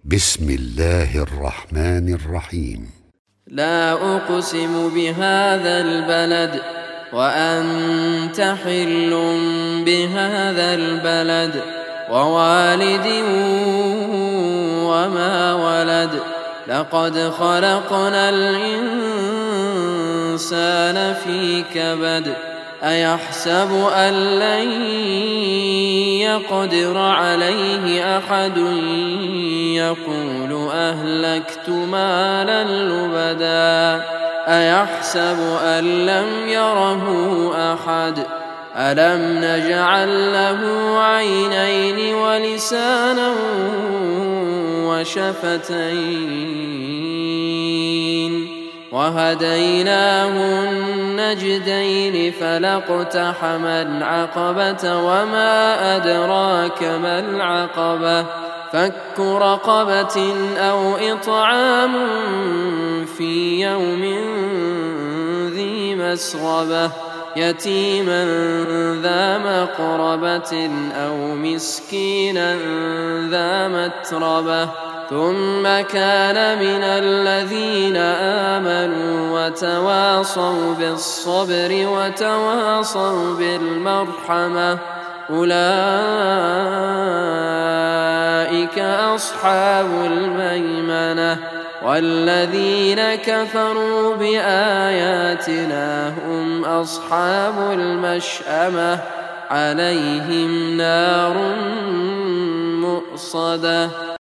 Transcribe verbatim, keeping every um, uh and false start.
بسم الله الرحمن الرحيم. لا أقسم بهذا البلد وأنت حل بهذا البلد ووالد وما ولد لقد خلقنا الإنسان في كبد أيحسب أن لن يقدر عليه أحد يقول أهلكت مالا لبدا أيحسب أن لم يره أحد ألم نجعل له عينين ولسانا وشفتين وهديناه النجدين فلاقتحم العقبة وما أدراك ما العقبة فك رقبة أو إطعام في يوم ذي مسغبة يتيما ذا مقربة أو مسكينا ذا متربة ثم كان من الذين آمنوا وتواصوا بالصبر وتواصوا بالمرحمة أولئك أصحاب الميمنة والذين كفروا بآياتنا هم أصحاب المشأمة عليهم نار مؤصدة.